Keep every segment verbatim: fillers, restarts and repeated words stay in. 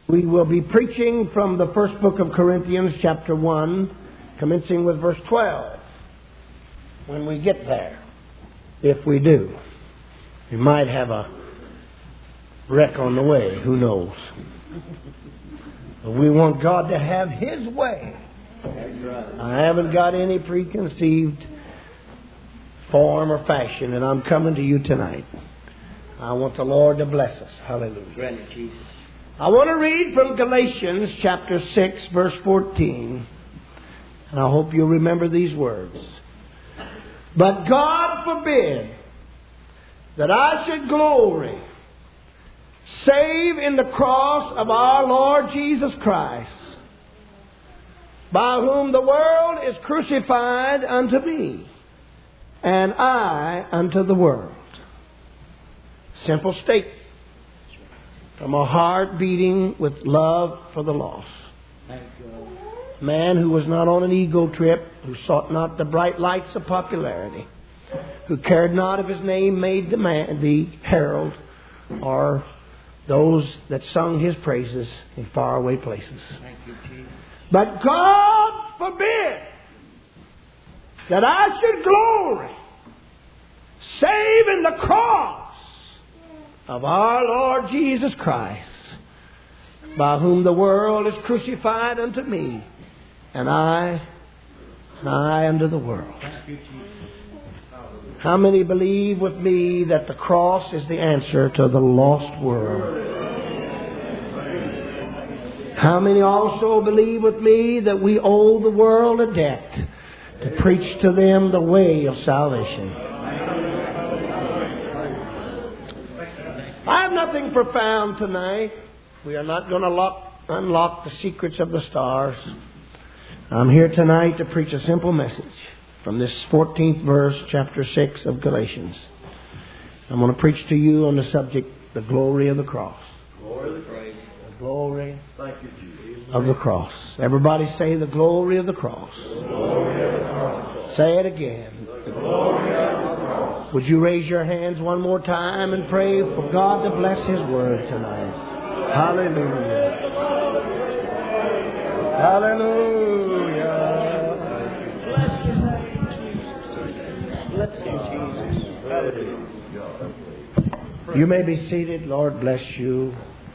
We will be preaching from the first book of Corinthians, chapter one, commencing with verse twelve. When we get there, if we do, we might have a wreck on the way. Who knows? But we want God to have His way. I haven't got any preconceived form or fashion, and I'm coming to you tonight. I want the Lord to bless us. Hallelujah. Grant it, Jesus. I want to read from Galatians chapter six, verse fourteen. And I hope you'll remember these words. But God forbid that I should glory save in the cross of our Lord Jesus Christ, by whom the world is crucified unto me, and I unto the world. Simple statement from a heart beating with love for the lost. A man who was not on an ego trip, who sought not the bright lights of popularity, who cared not if his name made the, man, the herald or those that sung his praises in faraway places. Thank you, Jesus. But God forbid that I should glory save in the cross of our Lord Jesus Christ, by whom the world is crucified unto me, and I, and I unto the world. How many believe with me that the cross is the answer to the lost world? How many also believe with me that we owe the world a debt to preach to them the way of salvation? I have nothing profound tonight. We are not going to lock, unlock the secrets of the stars. I'm here tonight to preach a simple message from this fourteenth verse, chapter six of Galatians. I'm going to preach to you on the subject, the glory of the cross. Glory of the cross. The glory Thank you, Jesus. of the cross. Everybody say the glory of the cross. The glory of the cross. Say it again. The glory of the cross. Would you raise your hands one more time and pray for God to bless His word tonight? Hallelujah. Hallelujah. Bless His name, Jesus. Bless you, Jesus. Hallelujah. You may be seated. Lord bless you.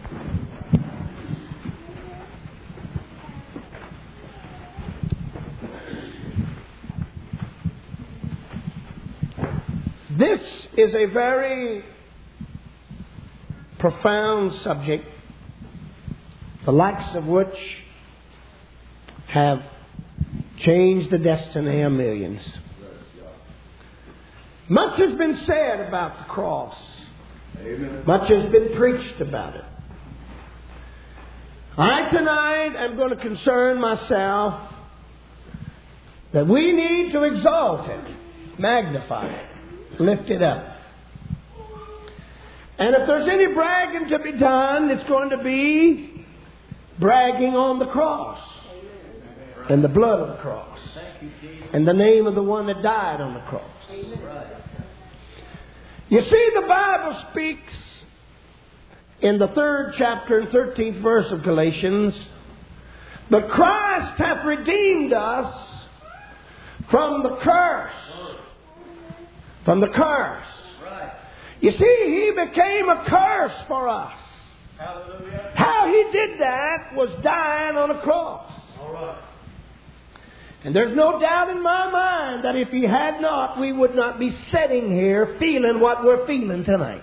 This is a very profound subject, the likes of which have changed the destiny of millions. Much has been said about the cross. Amen. Much has been preached about it. I tonight am going to concern myself that we need to exalt it, magnify it, lift it up. And if there's any bragging to be done, it's going to be bragging on the cross and the blood of the cross and the name of the one that died on the cross. You see, the Bible speaks in the third chapter and thirteenth verse of Galatians, but Christ hath redeemed us from the curse. From the curse. Right. You see, He became a curse for us. Hallelujah. How He did that was dying on a cross. All right. And there's no doubt in my mind that if He had not, we would not be sitting here feeling what we're feeling tonight.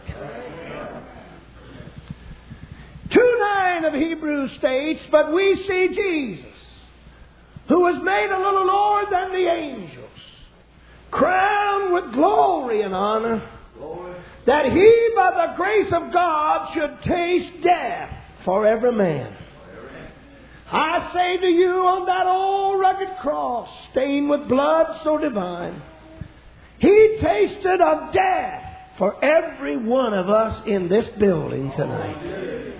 two nine of Hebrews states, but we see Jesus, who was made a little lower than the angels, crowned with glory and honor, Glory. that He, by the grace of God, should taste death for every man. I say to you, on that old rugged cross, stained with blood so divine, He tasted of death for every one of us in this building tonight.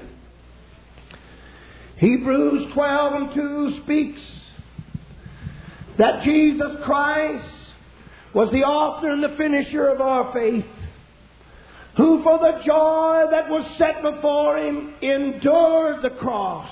Hebrews twelve and two speaks that Jesus Christ was the author and the finisher of our faith, who for the joy that was set before him endured the cross.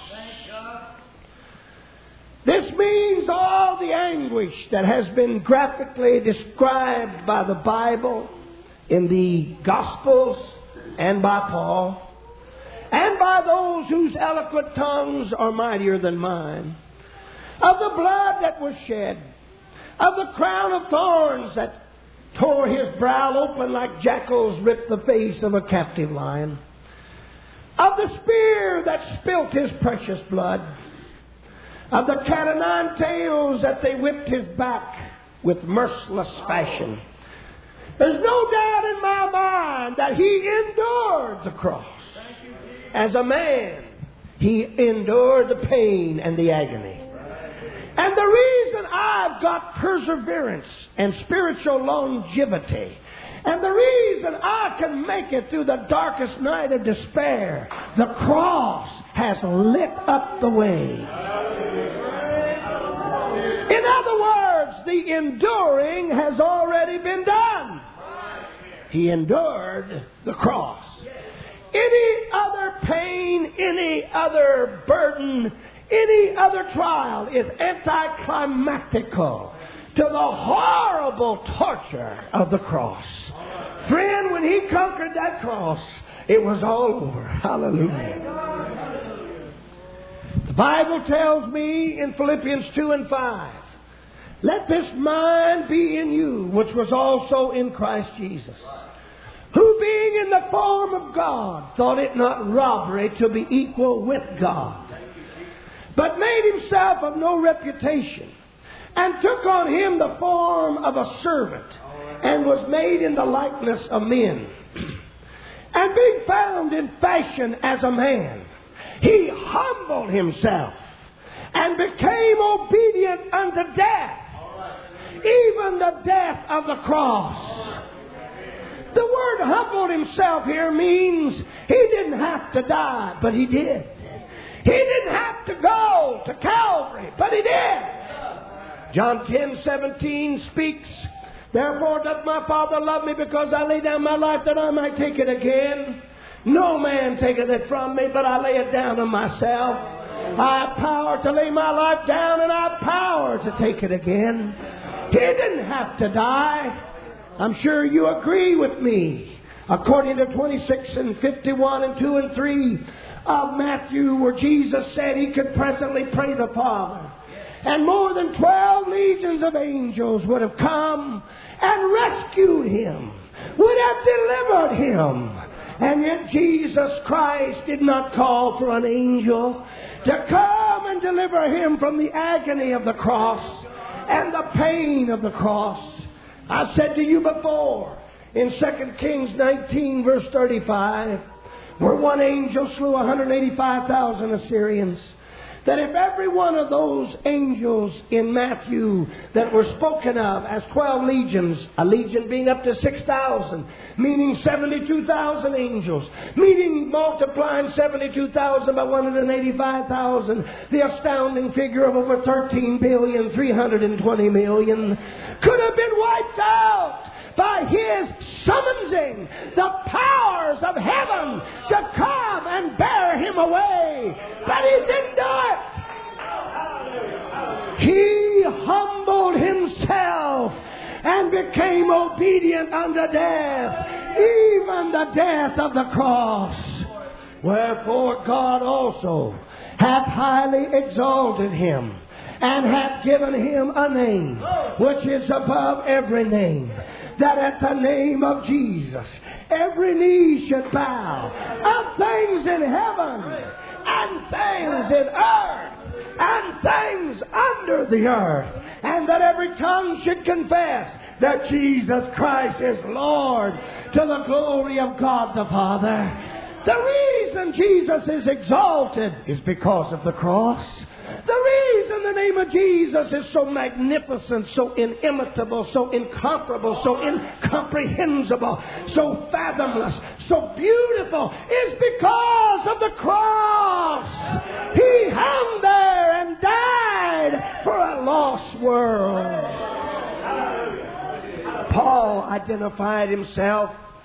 This means all the anguish that has been graphically described by the Bible in the Gospels and by Paul, and by those whose eloquent tongues are mightier than mine, of the blood that was shed, of the crown of thorns that tore his brow open like jackals ripped the face of a captive lion, of the spear that spilt his precious blood, of the cat o' nine tails that they whipped his back with merciless fashion. There's no doubt in my mind that he endured the cross. As a man, he endured the pain and the agony. And the reason I've got perseverance and spiritual longevity, and the reason I can make it through the darkest night of despair, the cross has lit up the way. In other words, the enduring has already been done. He endured the cross. Any other pain, any other burden, any other trial is anticlimactical to the horrible torture of the cross. Friend, when he conquered that cross, it was all over. Hallelujah. The Bible tells me in Philippians two and five, let this mind be in you, which was also in Christ Jesus, who being in the form of God, thought it not robbery to be equal with God, but made himself of no reputation, and took on him the form of a servant, and was made in the likeness of men. And being found in fashion as a man, he humbled himself, and became obedient unto death, even the death of the cross. The word humbled himself here means he didn't have to die, but he did. He didn't have to go to Calvary, but he did. John ten seventeen speaks, therefore doth my Father love me, because I lay down my life that I might take it again. No man taketh it from me, but I lay it down of myself. I have power to lay my life down, and I have power to take it again. He didn't have to die. I'm sure you agree with me. According to twenty-six and fifty-one and two and three of Matthew, where Jesus said he could presently pray the Father, and more than twelve legions of angels would have come and rescued him, would have delivered him. And yet Jesus Christ did not call for an angel to come and deliver him from the agony of the cross and the pain of the cross. I've said to you before, in Second Kings nineteen, verse thirty-five, where one angel slew one hundred eighty-five thousand Assyrians, that if every one of those angels in Matthew that were spoken of as twelve legions, a legion being up to six thousand, meaning seventy-two thousand angels, meaning multiplying seventy-two thousand by one hundred eighty-five thousand, the astounding figure of over thirteen billion three hundred twenty million, could have been wiped out by his summoning the powers of heaven to come and bear him away. But he didn't do it. He humbled himself and became obedient unto death, even the death of the cross. Wherefore God also hath highly exalted him, and hath given him a name which is above every name, that at the name of Jesus every knee should bow, of things in heaven and things in earth and things under the earth, and that every tongue should confess that Jesus Christ is Lord, to the glory of God the Father. The reason Jesus is exalted is because of the cross. The reason the name of Jesus is so magnificent, so inimitable, so incomparable, so incomprehensible, so fathomless, so beautiful, is because of the cross. He hung there and died for a lost world. Paul identified himself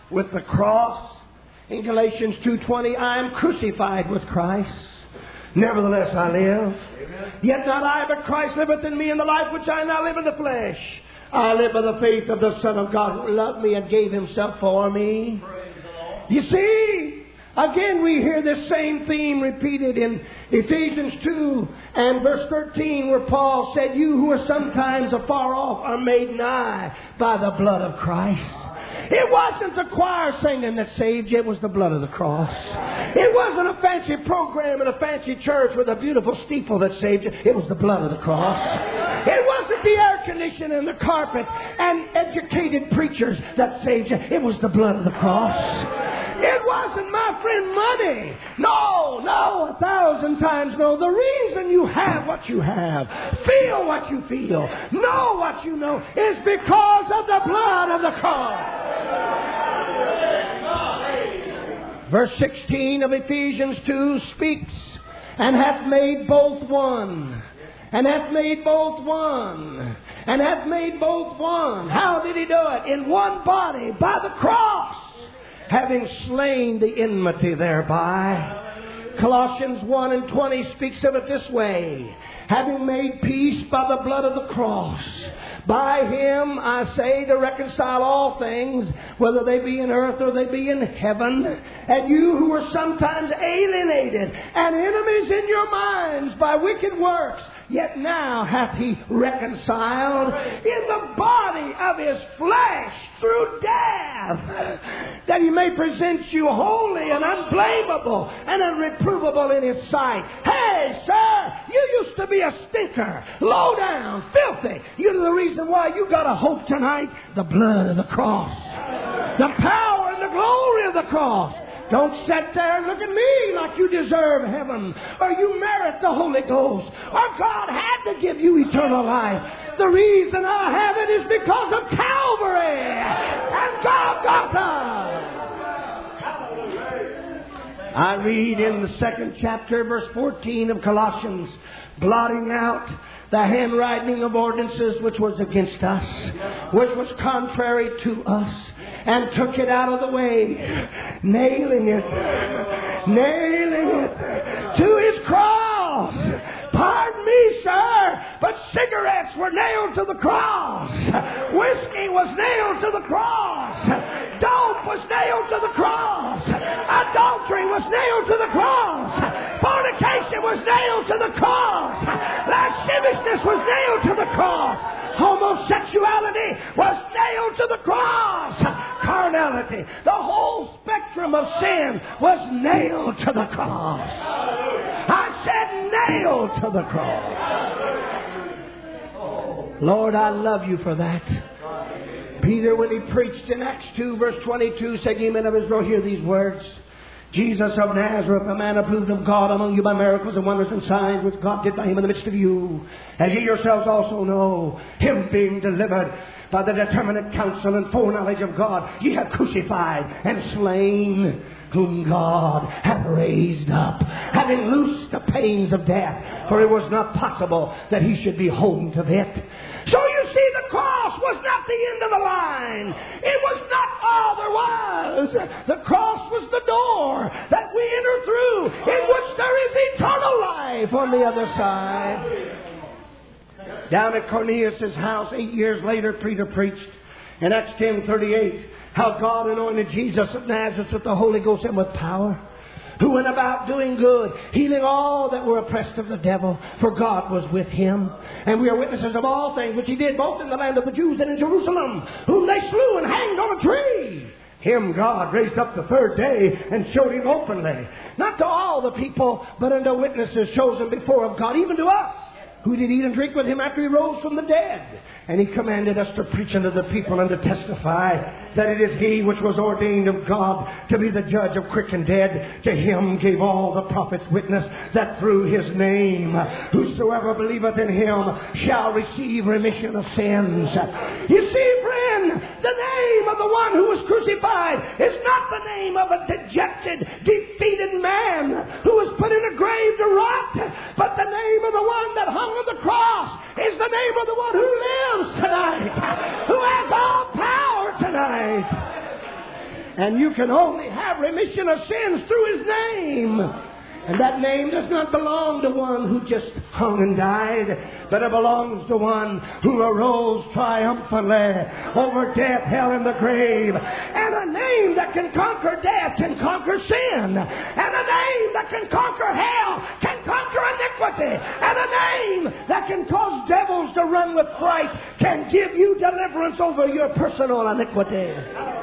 with the cross. In Galatians two twenty, I am crucified with Christ. Nevertheless I live. Amen. Yet not I, but Christ liveth in me, in the life which I now live in the flesh. I live by the faith of the Son of God who loved me and gave Himself for me. You see, again we hear this same theme repeated in Ephesians two and verse thirteen, where Paul said, you who are sometimes afar off are made nigh by the blood of Christ. It wasn't the choir singing that saved you. It was the blood of the cross. It wasn't a fancy program in a fancy church with a beautiful steeple that saved you. It was the blood of the cross. It wasn't the air conditioning and the carpet and educated preachers that saved you. It was the blood of the cross. It wasn't, my friend, money. No, no, a thousand times no. The reason you have what you have, feel what you feel, know what you know, is because of the blood of the cross. Verse sixteen of Ephesians two speaks, and hath made both one. And hath made both one. And hath made both one. How did He do it? In one body, by the cross, having slain the enmity thereby. Colossians one and twenty speaks of it this way. Having made peace by the blood of the cross. By Him, I say, to reconcile all things, whether they be in earth or they be in heaven. And you who were sometimes alienated and enemies in your minds by wicked works, yet now hath He reconciled in the body of His flesh through death, that He may present you holy and unblameable and unreprovable in His sight. Hey, sir, you used to be a stinker, low down, filthy. You know the reason why you got a hope tonight? The blood of the cross. The power and the glory of the cross. Don't sit there and look at me like you deserve heaven, or you merit the Holy Ghost, or God had to give you eternal life. The reason I have it is because of Calvary and Golgotha. I read in the second chapter, verse fourteen of Colossians, blotting out the handwriting of ordinances which was against us, which was contrary to us, and took it out of the way, nailing it, nailing it to His cross. Pardon me, sir, but cigarettes were nailed to the cross. Whiskey was nailed to the cross. Dope was nailed to the cross. Adultery was nailed to the cross. Fornication was nailed to the cross. Lasciviousness was nailed to the cross. Homosexuality was nailed to the cross. Carnality, the whole spectrum of sin, was nailed to the cross. I said nailed to the cross. Lord, I love you for that. Peter, when he preached in Acts two, verse twenty-two, said, ye men of Israel, hear these words. Jesus of Nazareth, a man approved of God among you by miracles and wonders and signs which God did by Him in the midst of you, as ye yourselves also know, Him being delivered by the determinate counsel and foreknowledge of God, ye have crucified and slain, whom God hath raised up, having loosed the pains of death, for it was not possible that He should be holden to it. So you see, the cross was not the end of the line. It was not all there was. The cross was the door that we enter through, in which there is eternal life on the other side. Down at Cornelius' house, eight years later, Peter preached in Acts ten thirty-eight, how God anointed Jesus of Nazareth with the Holy Ghost and with power, who went about doing good, healing all that were oppressed of the devil, for God was with Him. And we are witnesses of all things which He did, both in the land of the Jews and in Jerusalem, whom they slew and hanged on a tree. Him God raised up the third day and showed Him openly, not to all the people, but unto witnesses chosen before of God, even to us, who did eat and drink with Him after He rose from the dead. And He commanded us to preach unto the people and to testify that it is He which was ordained of God to be the judge of quick and dead. To Him gave all the prophets witness that through His name whosoever believeth in Him shall receive remission of sins. You see, friend, the name of the one who was crucified is not the name of a dejected, defeated man who was put in a grave to rot, but the name of the one that hung on the cross is the name of the one who lives tonight, who has all power tonight. And you can only have remission of sins through His name. And that name does not belong to one who just hung and died, but it belongs to one who arose triumphantly over death, hell, and the grave. And a name that can conquer death can conquer sin. And a name that can conquer hell can conquer iniquity. And a name that can cause devils to run with fright can give you deliverance over your personal iniquity.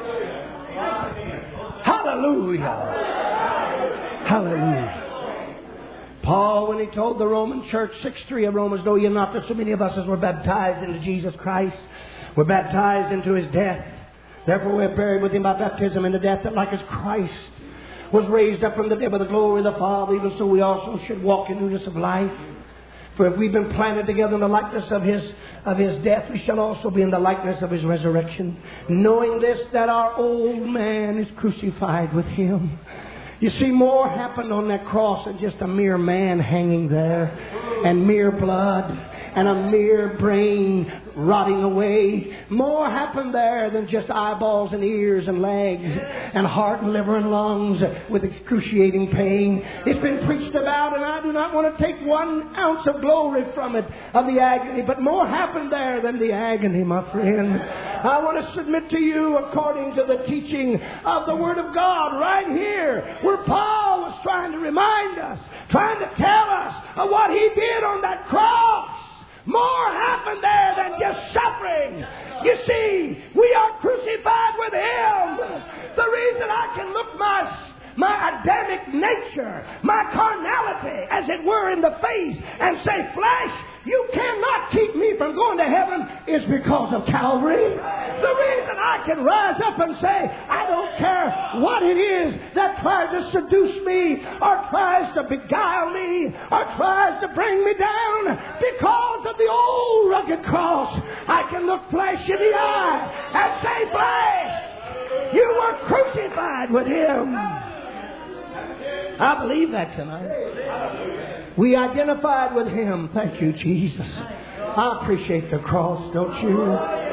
Hallelujah. Hallelujah. Paul, when he told the Roman church, six three of Romans, know ye not that so many of us as were baptized into Jesus Christ, were baptized into His death. Therefore we are buried with Him by baptism into death, that like as Christ was raised up from the dead by the glory of the Father, even so we also should walk in newness of life. For if we've been planted together in the likeness of His of His death, we shall also be in the likeness of His resurrection. Knowing this, that our old man is crucified with Him. You see, more happened on that cross than just a mere man hanging there, and mere blood, and a mere brain rotting away. More happened there than just eyeballs and ears and legs, and heart and liver and lungs with excruciating pain. It's been preached about, and I do not want to take one ounce of glory from it, of the agony. But more happened there than the agony, my friend. I want to submit to you according to the teaching of the Word of God right here, where Paul was trying to remind us, trying to tell us of what he did on that cross. More happened there than just suffering. You see, we are crucified with Him. The reason I can look my my Adamic nature, my carnality, as it were, in the face and say, flesh, you cannot keep me from going to heaven, is because of Calvary. The reason I can rise up and say, I don't care what it is that tries to seduce me, or tries to beguile me, or tries to bring me down, because of the old rugged cross. I can look flesh in the eye and say, flesh, you were crucified with Him. I believe that tonight. We identified with Him. Thank you, Jesus. I appreciate the cross, don't you?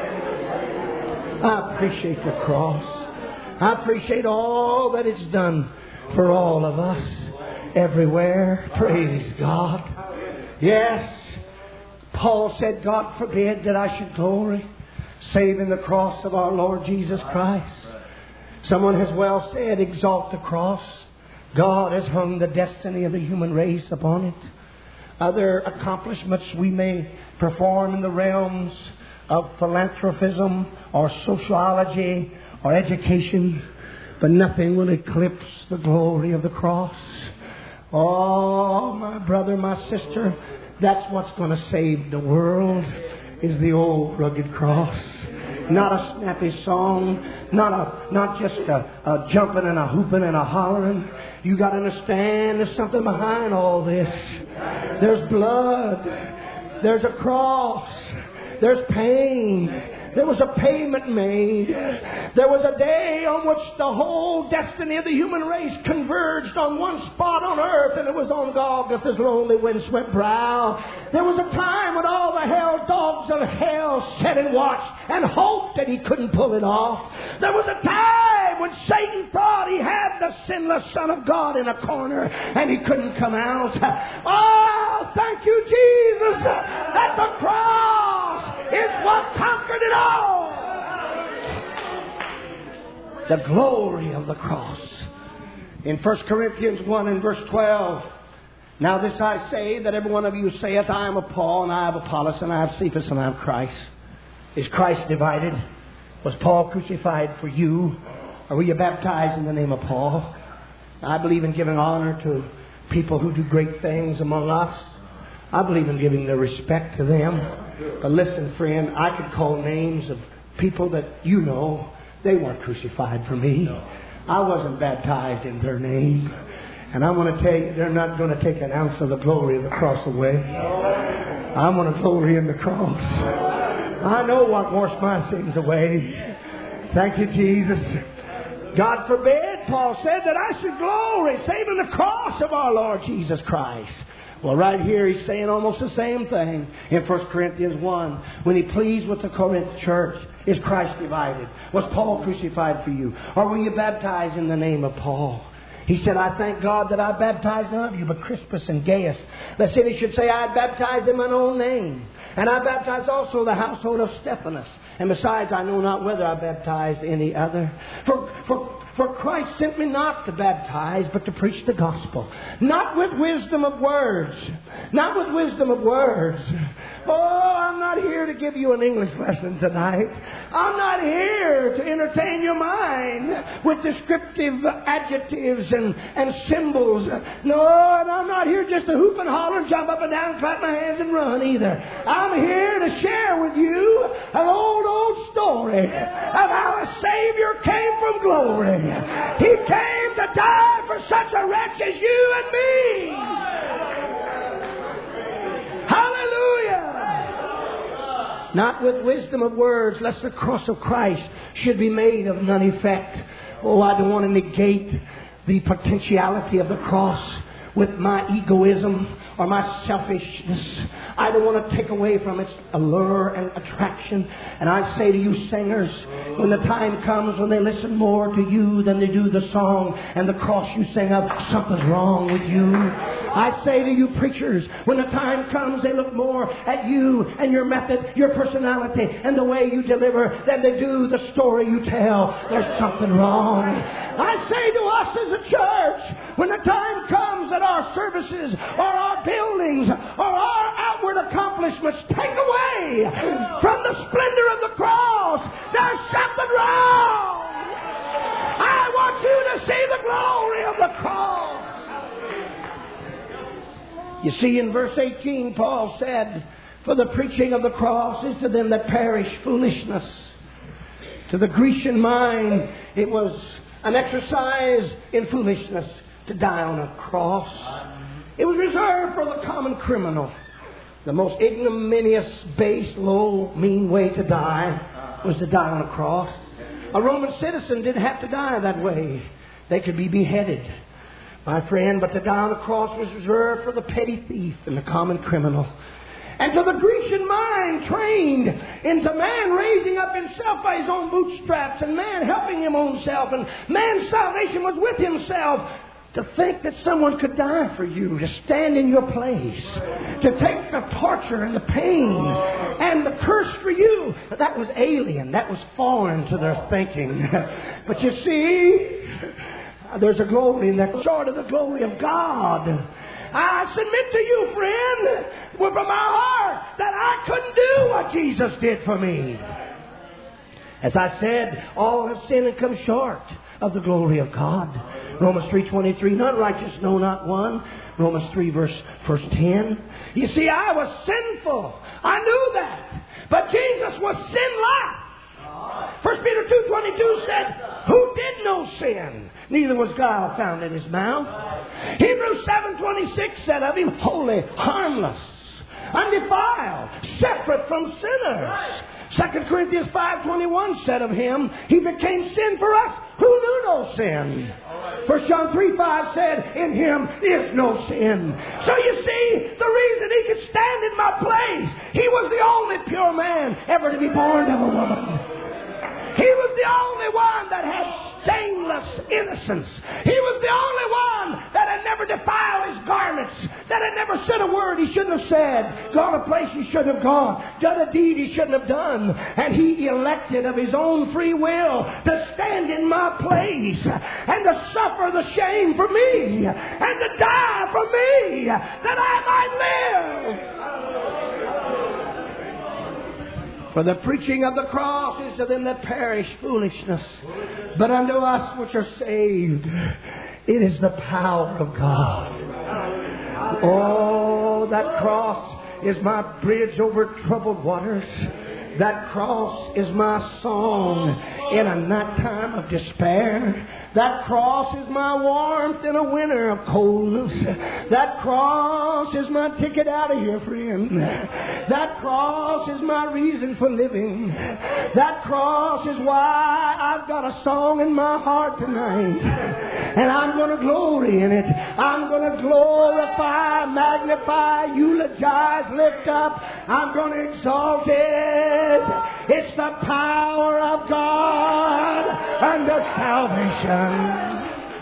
I appreciate the cross. I appreciate all that it's done for all of us, everywhere. Praise God. Yes, Paul said, God forbid that I should glory, save in the cross of our Lord Jesus Christ. Someone has well said, exalt the cross. God has hung the destiny of the human race upon it. Other accomplishments we may perform in the realms of philanthropism or sociology or education, but nothing will eclipse the glory of the cross. Oh, my brother, my sister, that's what's going to save the world, is the old rugged cross. Not a snappy song, not a not just a, a jumping and a hooping and a hollering. You got to understand there's something behind all this. There's blood. There's a cross. There's pain. There was a payment made. There was a day on which the whole destiny of the human race converged on one spot on earth, and it was on Golgotha's lonely windswept brow. There was a time when all the hell dogs of hell sat and watched and hoped that He couldn't pull it off. There was a time when Satan thought he had the sinless Son of God in a corner and he couldn't come out. Oh, thank you, Jesus, that the cross is what conquered it all. The glory of the cross. In First Corinthians one and verse twelve, now this I say, that every one of you saith, I am of Paul, and I have Apollos, and I have Cephas, and I have Christ. Is Christ divided? Was Paul crucified for you? Or were you baptized in the name of Paul? I believe in giving honor to people who do great things among us. I believe in giving the respect to them. But listen, friend, I could call names of people that you know. They weren't crucified for me. I wasn't baptized in their name. And I want to tell you, they're not going to take an ounce of the glory of the cross away. I want to glory in the cross. I know what washed my sins away. Thank you, Jesus. God forbid, Paul said, that I should glory, save in the cross of our Lord Jesus Christ, Well, right here he's saying almost the same thing in First Corinthians one. When he pleads with the Corinth church, is Christ divided? Was Paul crucified for you? Or were you baptized in the name of Paul? He said, I thank God that I baptized none of you but Crispus and Gaius, lest any should say I baptized in mine own name. And I baptized also the household of Stephanas. And besides, I know not whether I baptized any other. For, for, for Christ sent me not to baptize, but to preach the gospel. Not with wisdom of words. Not with wisdom of words. Oh, I'm not here to give you an English lesson tonight. I'm not here to entertain your mind with descriptive adjectives and, and symbols. No, and I'm not here just to hoop and holler and jump up and down and clap my hands and run either. I'm here to share with you an old, old story of how a Savior came from glory. He came to die for such a wretch as you and me. Hallelujah. Not with wisdom of words, lest the cross of Christ should be made of none effect. Oh, I don't want to negate the potentiality of the cross with my egoism or my selfishness. I don't want to take away from its allure and attraction. And I say to you singers, when the time comes when they listen more to you than they do the song and the cross you sing of, something's wrong with you. I say to you preachers, when the time comes they look more at you and your method, your personality, and the way you deliver than they do the story you tell. There's something wrong. I say to us as a church, when the time comes that our services or our buildings or our outward accomplishments take away from the splendor of the cross, there's something wrong. I want you to see the glory of the cross. You see, in verse eighteen, Paul said, for the preaching of the cross is to them that perish foolishness. To the Grecian mind, it was an exercise in foolishness to die on a cross. It was reserved for the common criminal. The most ignominious, base, low, mean way to die was to die on a cross. A Roman citizen didn't have to die that way. They could be beheaded, my friend, but to die on a cross was reserved for the petty thief and the common criminal. And to the Grecian mind, trained into man raising up himself by his own bootstraps and man helping him own self, and man's salvation was with himself. To think that someone could die for you, to stand in your place, to take the torture and the pain and the curse for you, that was alien. That was foreign to their thinking. But you see, there's a glory in that, short of the glory of God. I submit to you, friend, with my heart, that I couldn't do what Jesus did for me. As I said, all have sinned and come short of the glory of God. Romans three twenty-three, none righteous, no, not one. Romans three verse, verse ten. You see, I was sinful. I knew that. But Jesus was sinless. First Peter two twenty-two said, who did no sin? Neither was guile found in his mouth. Hebrews seven twenty-six said of him, holy, harmless, undefiled, separate from sinners. Second Corinthians five twenty-one said of him, he became sin for us who knew no sin. First John three five said, in him is no sin. So you see, the reason he could stand in my place, he was the only pure man ever to be born of a woman. He was the only one that had stainless innocence. He was the only one that had never defiled his garments, that had never said a word he shouldn't have said, gone a place he shouldn't have gone, done a deed he shouldn't have done. And he elected of his own free will to stand in my place and to suffer the shame for me and to die for me that I might live. For the preaching of the cross is to them that perish foolishness, but unto us which are saved, it is the power of God. Oh, that cross is my bridge over troubled waters. That cross is my song in a nighttime of despair. That cross is my warmth in a winter of coldness. That cross is my ticket out of here, friend. That cross is my reason for living. That cross is why I've got a song in my heart tonight. And I'm going to glory in it. I'm going to glorify, magnify, eulogize, lift up. I'm going to exalt it. It's the power of God unto salvation.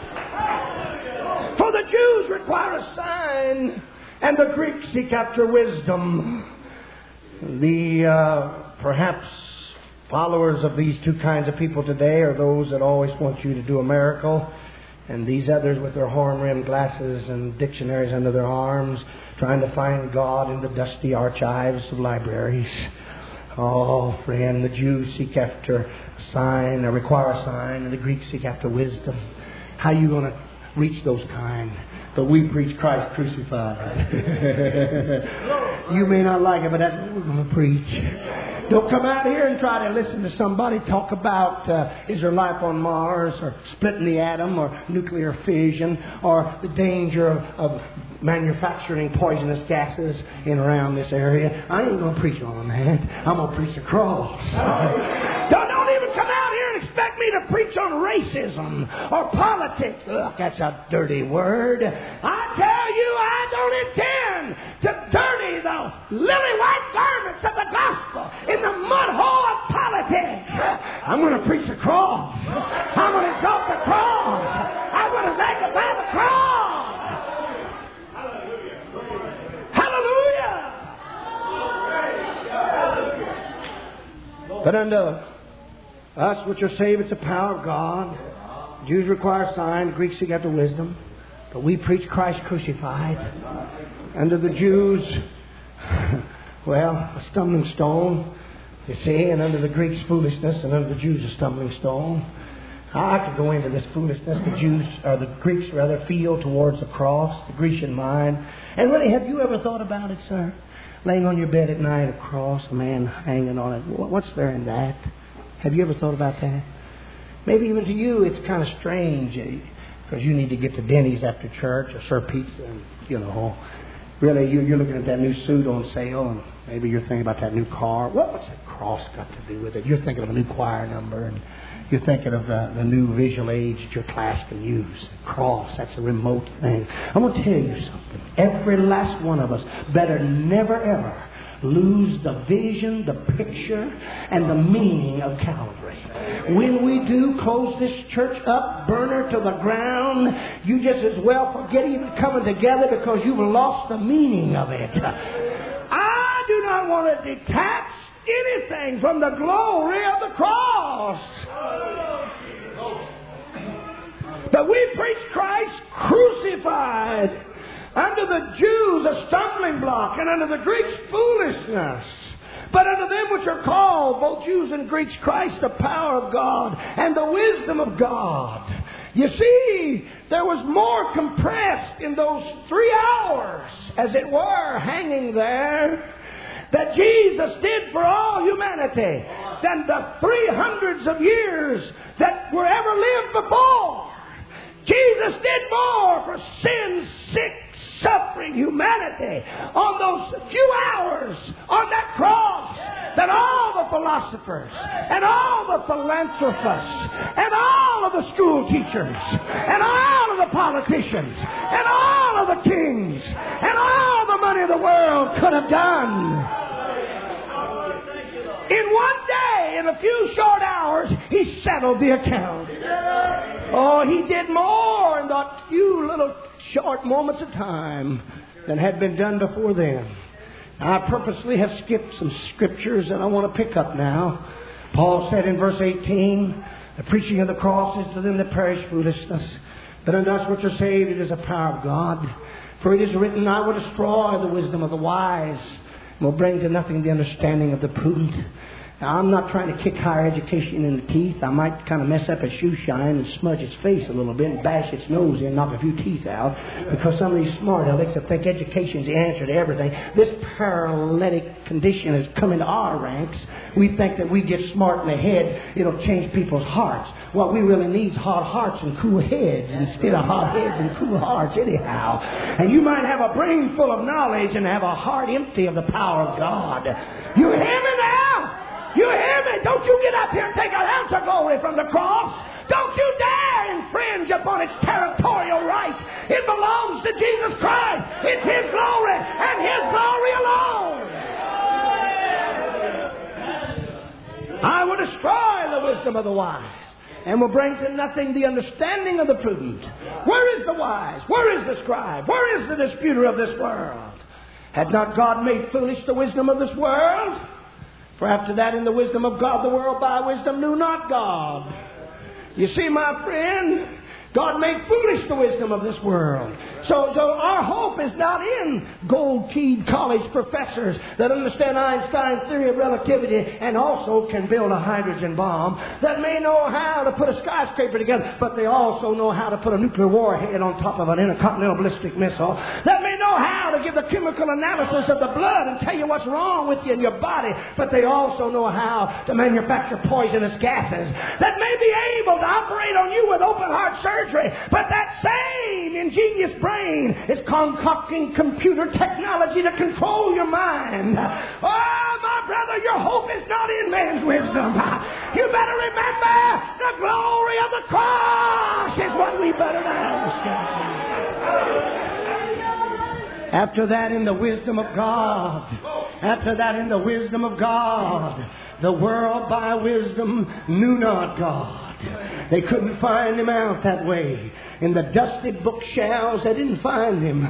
For the Jews require a sign, and the Greeks seek after wisdom. The uh, perhaps followers of these two kinds of people today are those that always want you to do a miracle, and these others with their horn-rimmed glasses and dictionaries under their arms, trying to find God in the dusty archives of libraries. Oh, friend, the Jews seek after a sign, or require a sign, and the Greeks seek after wisdom. How are you going to reach those kind? But we preach Christ crucified. You may not like it, but that's what we're going to preach. Don't come out here and try to listen to somebody talk about uh, is there life on Mars, or splitting the atom, or nuclear fission, or the danger of, of manufacturing poisonous gases in around this area. I ain't going to preach on that. I'm going to preach the cross. don't, don't even come out here and expect me to preach on racism or politics. Look, that's a dirty word. I tell you, I don't intend to dirty the lily white garments of the gospel in the mud hole of politics. I'm going to preach the cross. I'm going to exalt the cross. I'm going to magnify the cross. Hallelujah. But unto us which are saved, it's the power of God. Jews require signs, Greeks seek after wisdom. But we preach Christ crucified. Unto the Jews, well, a stumbling stone, you see, and unto the Greeks foolishness, and unto the Jews a stumbling stone. I could go into this foolishness the Jews, or the Greeks rather, feel towards the cross, the Grecian mind. And really, have you ever thought about it, sir? Laying on your bed at night, a cross, a man hanging on it. What's there in that? Have you ever thought about that? Maybe even to you it's kind of strange, because you need to get to Denny's after church, or Sir Pizza, and, you know, really you're looking at that new suit on sale, and maybe you're thinking about that new car. What, what's that cross got to do with it? You're thinking of a new choir number, and you're thinking of the, the new visual aids that your class can use. The cross, that's a remote thing. I'm going to tell you something. Every last one of us better never ever lose the vision, the picture, and the meaning of Calvary. When we do close this church up, burn her to the ground, you just as well forget even coming together, because you've lost the meaning of it. I do not want to detach anything from the glory of the cross. But we preach Christ crucified. Unto the Jews a stumbling block, and unto the Greeks foolishness. But unto them which are called, both Jews and Greeks, Christ the power of God and the wisdom of God. You see, there was more compressed in those three hours, as it were, hanging there, that Jesus did for all humanity than the three hundreds of years that were ever lived before. Jesus did more for sin, sick, suffering humanity on those few hours on that cross than all the philosophers and all the philanthropists and all of the school teachers and all of the politicians and all of the kings and all the money of the world could have done. In one day, in a few short hours, He settled the account. Oh, He did more in that few little short moments of time than had been done before then. I purposely have skipped some scriptures that I want to pick up now. Paul said in verse eighteen, the preaching of the cross is to them that perish foolishness, but unto us which are saved it is the power of God. For it is written, I will destroy the wisdom of the wise, and will bring to nothing the understanding of the prudent. Now, I'm not trying to kick higher education in the teeth. I might kind of mess up its shoe shine and smudge its face a little bit and bash its nose in and knock a few teeth out, because some of these smart alecks that think education's the answer to everything. This paralytic condition has come into our ranks. We think that we get smart in the head, it'll change people's hearts. What we really need is hot hearts and cool heads instead of hot heads and cool hearts anyhow. And you might have a brain full of knowledge and have a heart empty of the power of God. You hear me now? You hear me? Don't you get up here and take an ounce of glory from the cross. Don't you dare infringe upon its territorial rights. It belongs to Jesus Christ. It's His glory and His glory alone. I will destroy the wisdom of the wise and will bring to nothing the understanding of the prudent. Where is the wise? Where is the scribe? Where is the disputer of this world? Had not God made foolish the wisdom of this world? For after that, in the wisdom of God, the world by wisdom knew not God. You see, my friend, God made foolish the wisdom of this world. So, so our hope is not in gold-keyed college professors that understand Einstein's theory of relativity and also can build a hydrogen bomb, that may know how to put a skyscraper together, but they also know how to put a nuclear warhead on top of an intercontinental ballistic missile, that may know how to give the chemical analysis of the blood and tell you what's wrong with you in your body, but they also know how to manufacture poisonous gases, that may be able to operate on you with open-heart surgery. But that same ingenious brain is concocting computer technology to control your mind. Oh, my brother, your hope is not in man's wisdom. You better remember the glory of the cross is what we better understand. After that, in the wisdom of God, after that, in the wisdom of God, the world by wisdom knew not God. They couldn't find Him out that way. In the dusty bookshelves, they didn't find Him.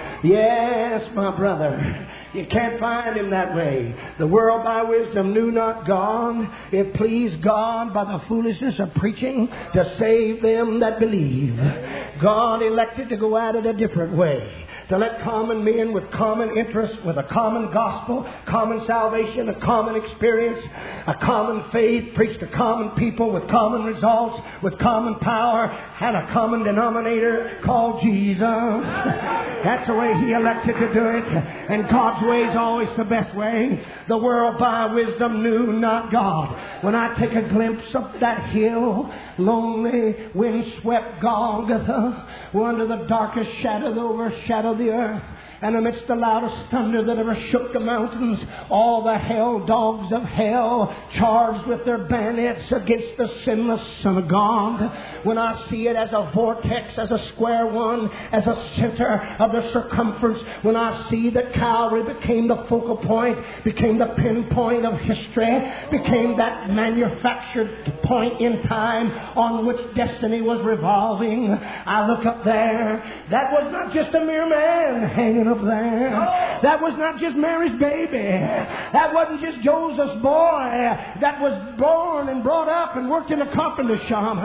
Yes, my brother, you can't find Him that way. The world by wisdom knew not God. It pleased God by the foolishness of preaching to save them that believe. God elected to go at it a different way, to let common men with common interests, with a common gospel, common salvation, a common experience, a common faith, preach to common people with common results, with common power, and a common denominator called Jesus. That's the way He elected to do it, and God's way is always the best way. The world by wisdom knew not God. When I take a glimpse of that hill, lonely, windswept Golgotha, where under the darkest shadow that overshadowed the earth, and amidst the loudest thunder that ever shook the mountains, all the hell dogs of hell charged with their bayonets against the sinless Son of God. When I see it as a vortex, as a square one, as a center of the circumference, when I see that Calvary became the focal point, became the pinpoint of history, became that manufactured point in time on which destiny was revolving, I look up there. That was not just a mere man hanging up there. That was not just Mary's baby. That wasn't just Joseph's boy that was born and brought up and worked in a carpenter shop.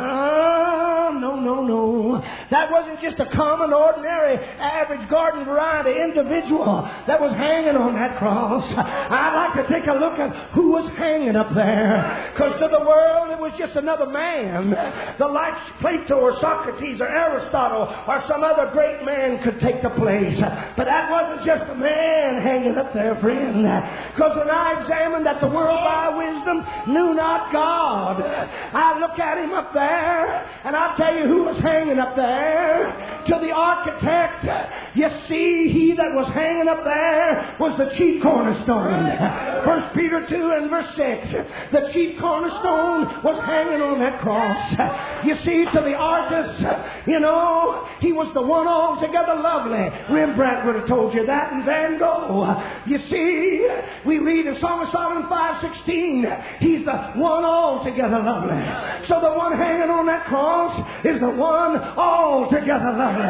Oh, no, no, no. That wasn't just a common, ordinary, average garden variety individual that was hanging on that cross. I'd like to take a look at who was hanging up there, because to the world it was just another man. The likes Plato or Socrates or Aristotle or some other great man could take the place. But that wasn't just a man hanging up there, friend. Because when I examined that the world by wisdom knew not God, I look at Him up there, and I'll tell you who was hanging up there. To the architect, you see, he that was hanging up there was the chief cornerstone. First Peter two and verse six. The chief cornerstone was hanging on that cross. You see, to the artist, you know, he was the one altogether lovely. Rembrandt would have told you that, and Van Gogh. You see, we read in Song of Solomon five sixteen, he's the one altogether lovely. So the one hanging on that cross is the one altogether lovely.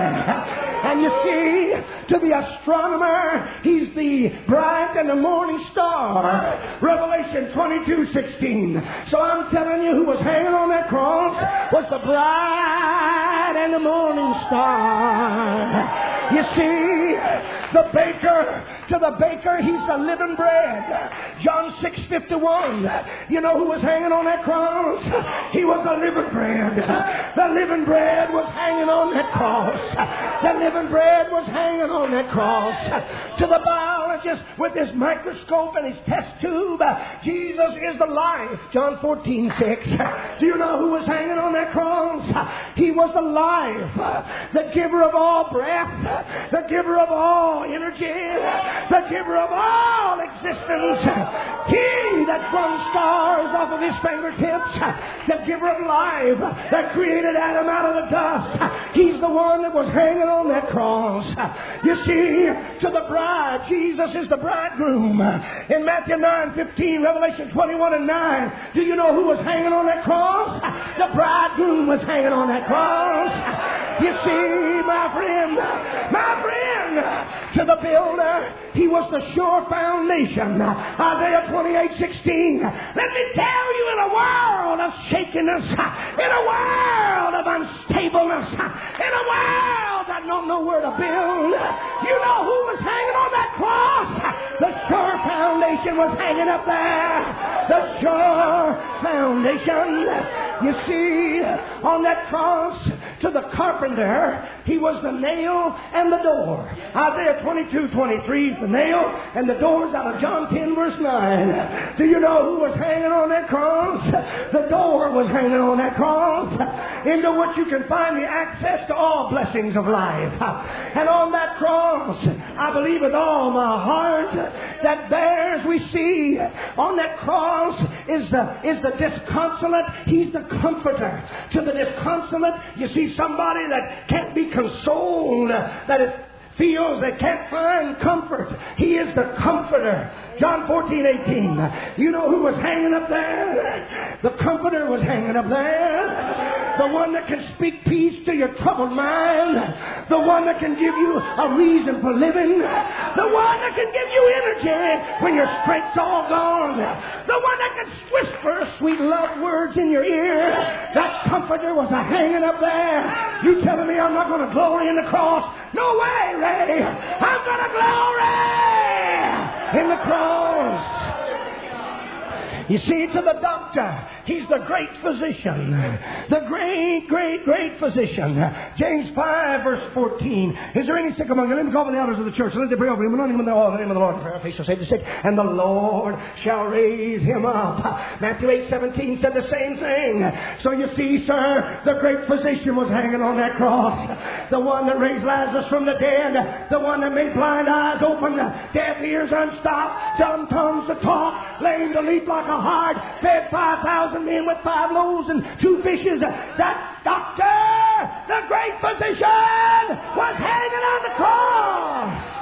And you see, to the astronomer, he's the bright and the morning star. Revelation twenty-two sixteen. So I'm telling you, who was hanging on that cross was the bright and the morning star. You see, The baker, to the baker, he's the living bread. John six fifty-one. You know who was hanging on that cross? He was the living bread. The living bread was hanging on that cross. The living bread was hanging on that cross. To the biologist with his microscope and his test tube, Jesus is the life. John fourteen six. Do you know who was hanging on that cross? He was the life, the giver of all breath, the giver of all energy, the giver of all existence. He that flung stars off of his fingertips, the giver of life, that created Adam out of the dust. He's the one that was hanging on that cross. You see, to the bride, Jesus is the bridegroom. In Matthew nine fifteen, Revelation twenty-one and nine, do you know who was hanging on that cross? The bridegroom was hanging on that cross. You see, my friend, my friend, to the builder, he was the sure foundation. Isaiah twenty-eight sixteen. Let me tell you, in a world of shakiness, in a world of unstableness, in a world that don't know where to build, you know who was hanging on that cross? The sure foundation was hanging up there. The sure foundation. You see, on that cross, to the carpenter, he was the nail and the door. Isaiah twenty-two twenty-three is the nail, and the door's out of John ten verse nine. Do you know who was hanging on that cross? The door was hanging on that cross, into which you can find the access to all blessings of life. And on that cross, I believe with all my heart that there, as we see, on that cross is the, is the disconsolate. He's the comforter. To the disconsolate, you see somebody that can't be consoled, that is feels they can't find comfort. He is the comforter. John fourteen eighteen. You know who was hanging up there? The comforter was hanging up there. The one that can speak peace to your troubled mind. The one that can give you a reason for living. The one that can give you energy when your strength's all gone. The one that can whisper sweet love words in your ear. That comforter was a hanging up there. You telling me I'm not going to glory in the cross? No way, Ray. I'm going to glory in the cross. You see, to the doctor, he's the great physician. The great, great, great physician. James five, verse fourteen. Is there any sick among you? Let me call for the elders of the church. Let them pray over him. Anoint him in the oil in the name of the Lord. Prayer faith shall save the sick. And the Lord shall raise him up. Matthew eight seventeen said the same thing. So you see, sir, the great physician was hanging on that cross. The one that raised Lazarus from the dead. The one that made blind eyes open. Deaf ears unstopped. Dumb tongues to talk. Lame to leap like a hard, fed five thousand men with five loaves and two fishes. That doctor, the great physician, was hanging on the cross.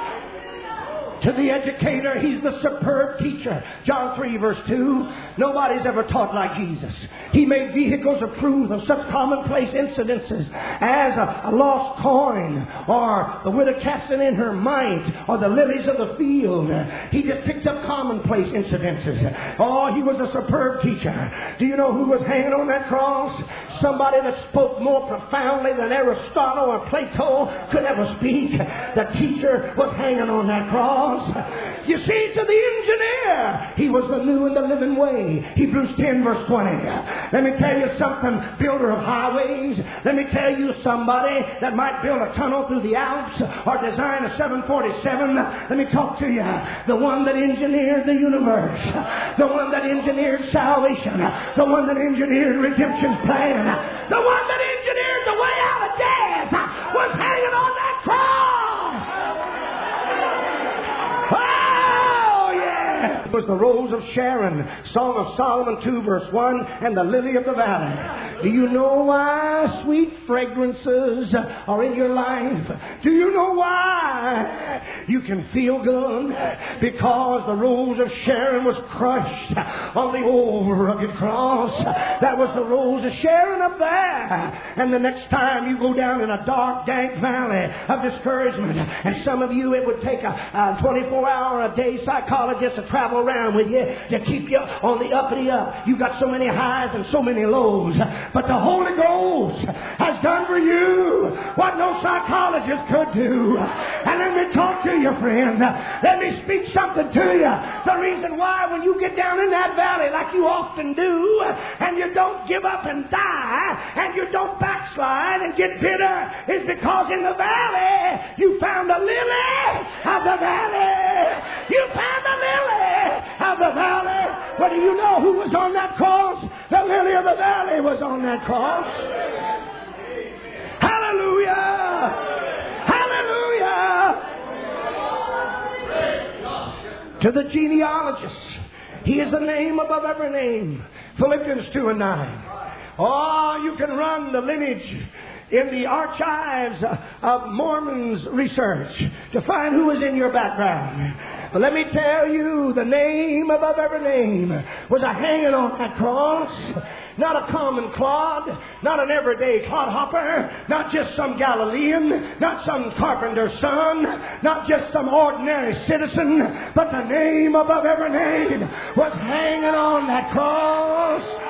To the educator, he's the superb teacher. John three, verse two. Nobody's ever taught like Jesus. He made vehicles approved of such commonplace incidences as a, a lost coin, or the widow casting in her mite, or the lilies of the field. He just picked up commonplace incidences. Oh, he was a superb teacher. Do you know who was hanging on that cross? Somebody that spoke more profoundly than Aristotle or Plato could ever speak. The teacher was hanging on that cross. You see, to the engineer, he was the new and the living way. Hebrews ten, verse twenty. Let me tell you something, builder of highways. Let me tell you somebody that might build a tunnel through the Alps or design a seven forty-seven. Let me talk to you. The one that engineered the universe. The one that engineered salvation. The one that engineered redemption's plan. The one that engineered the way out of death was hanging on that cross. Oh, yeah! It was the Rose of Sharon, Song of Solomon two, verse one, and the Lily of the Valley. Do you know why sweet fragrances are in your life? Do you know why you can feel good? Because the Rose of Sharon was crushed on the old rugged cross. That was the Rose of Sharon up there. And the next time you go down in a dark, dank valley of discouragement, and some of you, it would take a, a twenty-four hour a day psychologist to travel around with you to keep you on the uppity up. You got so many highs and so many lows. But the Holy Ghost has done for you what no psychologist could do. And let me talk to you, friend. Let me speak something to you. The reason why when you get down in that valley like you often do, and you don't give up and die, and you don't backslide and get bitter, is because in the valley you found the lily of the valley. You found the lily of the valley. But do you know who was on that cross? The lily of the valley was on that cross. Hallelujah! Hallelujah! To the genealogist, he is the name above every name. Philippians two and nine. Oh, you can run the lineage in the archives of Mormon's research to find who is in your background. But let me tell you, the name above every name was a hanging on that cross. Not a common clod, not an everyday clodhopper, not just some Galilean, not some carpenter's son, not just some ordinary citizen, but the name above every name was hanging on that cross.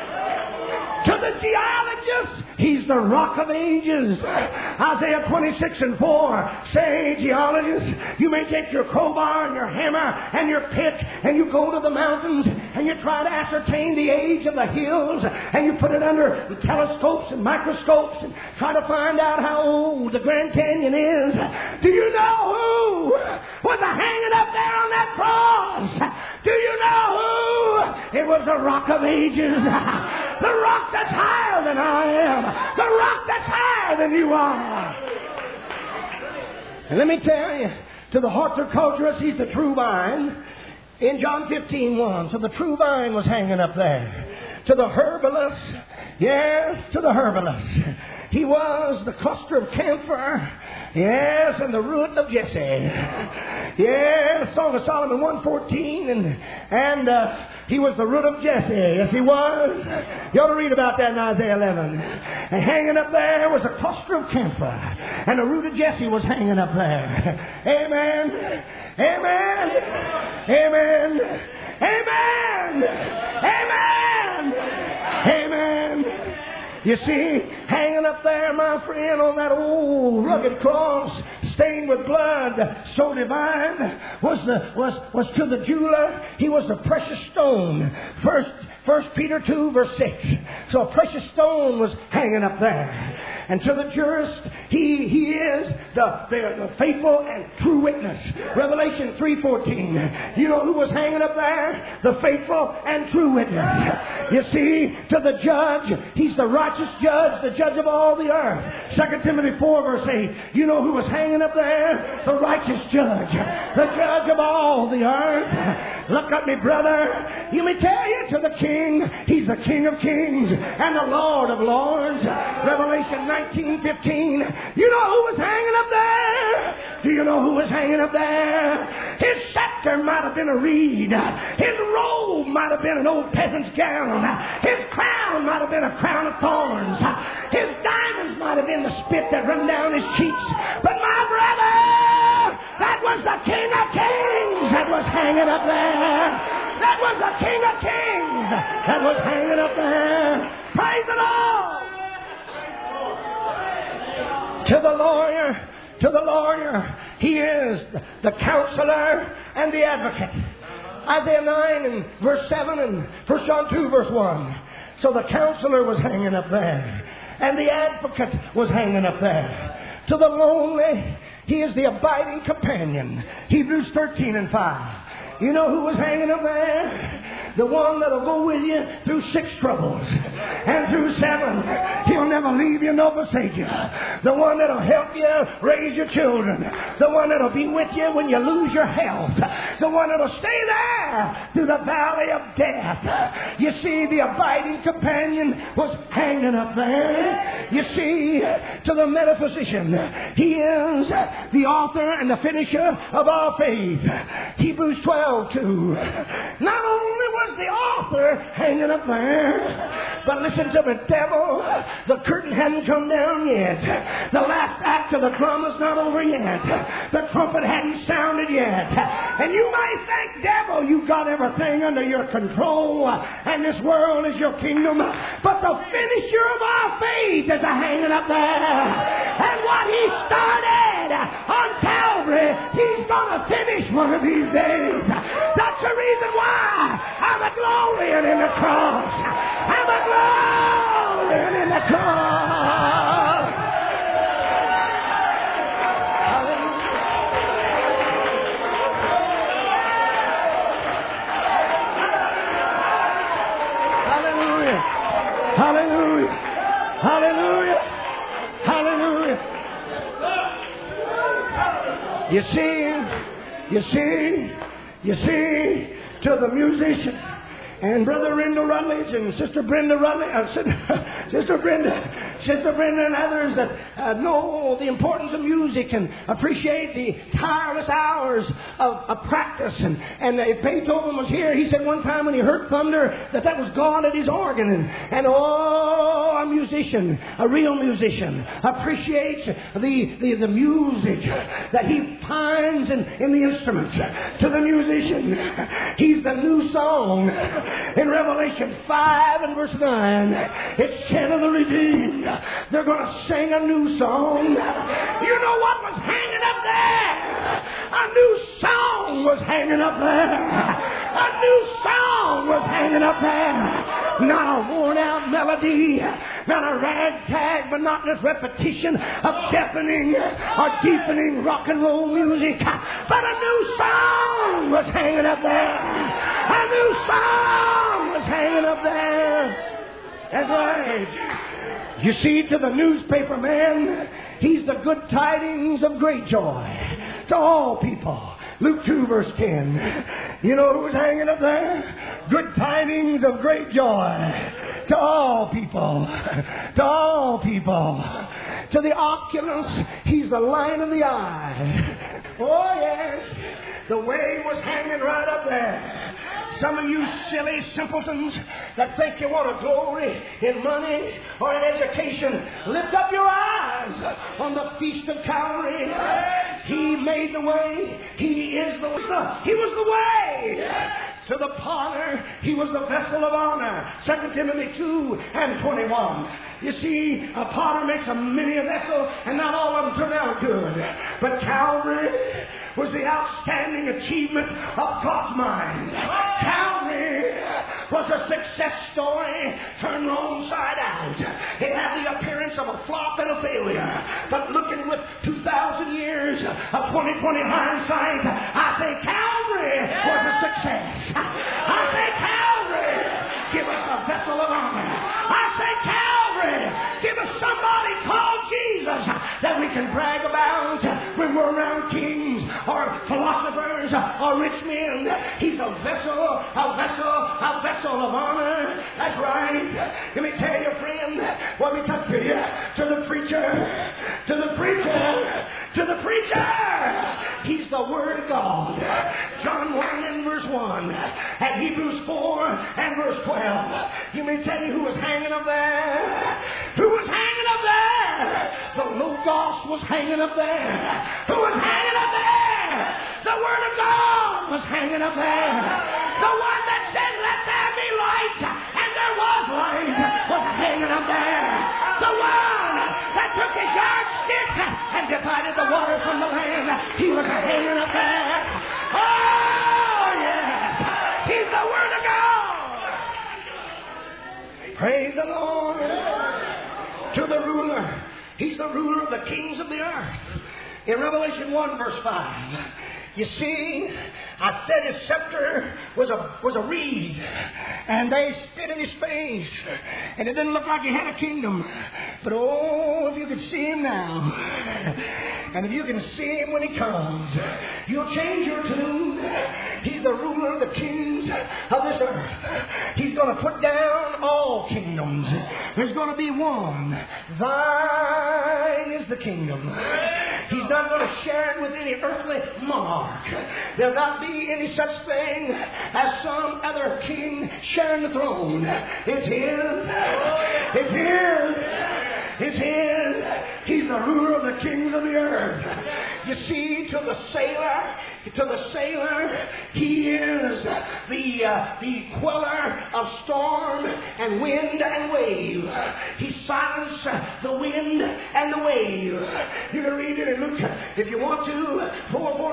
To the geologist, he's the rock of ages. Isaiah twenty-six and four say, geologist, you may take your crowbar and your hammer and your pick and you go to the mountains and you try to ascertain the age of the hills and you put it under telescopes and microscopes and try to find out how old the Grand Canyon is. Do you know who was hanging up there on that cross? Do you know who? It was the rock of ages. The rock that's higher than I am. The rock that's higher than you are. And let me tell you, to the horticulturist, he's the true vine. In John fifteen one, so the true vine was hanging up there. To the herbalist, yes, to the herbalist, he was the cluster of camphor, yes, and the root of Jesse. Yes, Song of Solomon one fourteen, and and uh, he was the root of Jesse. Yes, he was. You ought to read about that in Isaiah eleven. And hanging up there was a cluster of camphor, and the root of Jesse was hanging up there. Amen. Amen. Amen. Amen. Amen. Amen. You see, hanging up there, my friend, on that old rugged cross, stained with blood, so divine, was the was was to the jeweler. He was the precious stone. First, First Peter two verse six. So a precious stone was hanging up there. And to the jurist, he he is the, the, the faithful and true witness. Revelation three fourteen. You know who was hanging up there? The faithful and true witness. You see, to the judge, he's the righteous judge, the judge of all the earth. Second Timothy four verse eight. You know who was hanging up there? The righteous judge, the judge of all the earth. Look at me, brother. You may tell you, to the King, he's the King of kings and the Lord of lords. Revelation nineteen fifteen. You know who was hanging up there? Do you know who was hanging up there? His scepter might have been a reed. His robe might have been an old peasant's gown. His crown might have been a crown of thorns. His diamonds might have been the spit that run down his cheeks. But my brother, that was the King of kings that was hanging up there. That was the King of kings that was hanging up there. Praise the Lord. To the lawyer, to the lawyer, he is the counselor and the advocate. Isaiah nine and verse seven and First John two verse one. So the counselor was hanging up there, and the advocate was hanging up there. To the lonely, he is the abiding companion. Hebrews thirteen and five. You know who was hanging up there? The one that'll go with you through six troubles and through seven. He'll never leave you nor forsake you. The one that'll help you raise your children. The one that'll be with you when you lose your health. The one that'll stay there through the valley of death. You see, the abiding companion was hanging up there. You see, to the metaphysician, he is the author and the finisher of our faith. Hebrews twelve two. Not only was the author hanging up there, but listen to the devil. The curtain hadn't come down yet. The last act of the drama is not over yet. The trumpet hadn't sounded yet. And you might think, devil, you've got everything under your control, and this world is your kingdom. But the finisher of our faith is a hanging up there. And what he started on Calvary, he's going to finish one of these days. That's the reason why I'm a glorying in the cross. I'm a glorying in the cross. Hallelujah. Hallelujah. Hallelujah. Hallelujah. You see, you see, you see, to the musicians and Brother Rendell Rutledge and Sister Brenda Rutledge, uh, Sister Brenda, Sister Brenda and others that uh, know the importance of music and appreciate the tireless hours of, of practice. And, and if Beethoven was here, he said one time when he heard thunder that that was God at his organ. And, and oh, a musician, a real musician, appreciates the, the, the music that he finds in, in the instruments. To the musician, he's the new song. In Revelation five and verse nine, it's chant of the redeemed. They're going to sing a new song. You know what was hanging up there? A new song was hanging up there. A new song was hanging up there. Not a worn out melody, not a ragtag monotonous repetition of deafening or deepening rock and roll music, but a new song was hanging up there. A new song was hanging up there. That's right. You see, to the newspaper man, he's the good tidings of great joy to all people. Luke two verse ten. You know who was hanging up there? Good tidings of great joy to all people. To all people. To the oculus, he's the line of the eye. Oh yes, the wave was hanging right up there. Some of you silly simpletons that think you want to glory in money or in education, lift up your eyes on the feast of Calvary. He made the way. He is the way. He was the way. To the potter, he was the vessel of honor. Second Timothy two and twenty-one. You see, a potter makes a many a vessel, and not all of them turn out good. But Calvary was the outstanding achievement of God's mind. Calvary was a success story turned wrong side out. It had the appearance of a flop and a failure. But looking with two thousand years of twenty twenty hindsight, I say Calvary was a success. I say Calvary, give us a vessel of honor. I say Calvary, give us somebody called Jesus that we can brag about when we're around kings or philosophers or rich men. He's a vessel, a vessel, a vessel of honor. That's right. Let me tell you, friend, what we talk to you, to the preacher, to the preacher, to the preacher. He's the Word of God. John one and verse one. And Hebrews four and verse twelve. You may tell you who was hanging up there. Who was hanging up there? The Logos was hanging up there. Who was hanging up there? The Word of God was hanging up there. The one that said, let there be light, and there was light, was hanging up there. The one that took his yardstick and divided the water from the land, he was hanging up there. Oh, yes. He's the Word of God. Praise the Lord. To the ruler. He's the ruler of the kings of the earth. In Revelation one verse five. You see, I said his scepter was a was a reed, and they spit in his face, and it didn't look like he had a kingdom. But oh, if you could see him now, and if you can see him when he comes, you'll change your tune. He's the ruler of the kings of this earth. He's going to put down all kingdoms. There's going to be one. Thine is the kingdom. He's not going to share it with any earthly monarch. There'll not be any such thing as some other king sharing the throne. It's his. It's his. It's his. He's the ruler of the kings of the earth. You see, to the sailor, to the sailor, he is the uh, the queller of storm and wind and wave. He silenced the wind and the wave. You can read it in Luke if you want to, four forty-one.